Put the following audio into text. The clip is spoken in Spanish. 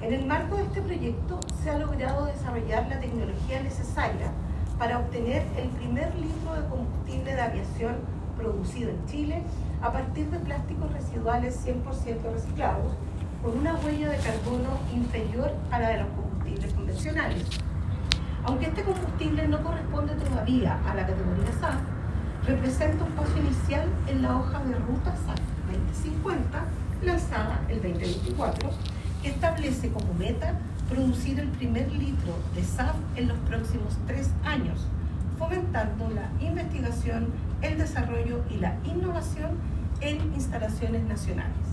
En el marco de este proyecto se ha logrado desarrollar la tecnología necesaria para obtener el primer litro de combustible de aviación producido en Chile a partir de plásticos residuales 100% reciclados, con una huella de carbono inferior a la de los combustibles convencionales. Aunque este combustible no corresponde todavía a la categoría SAF, representa un paso inicial en la hoja de ruta SAF 2050, lanzada el 2024, que establece como meta producir el primer litro de SAF en los próximos 3 años, fomentando la investigación, el desarrollo y la innovación en instalaciones nacionales.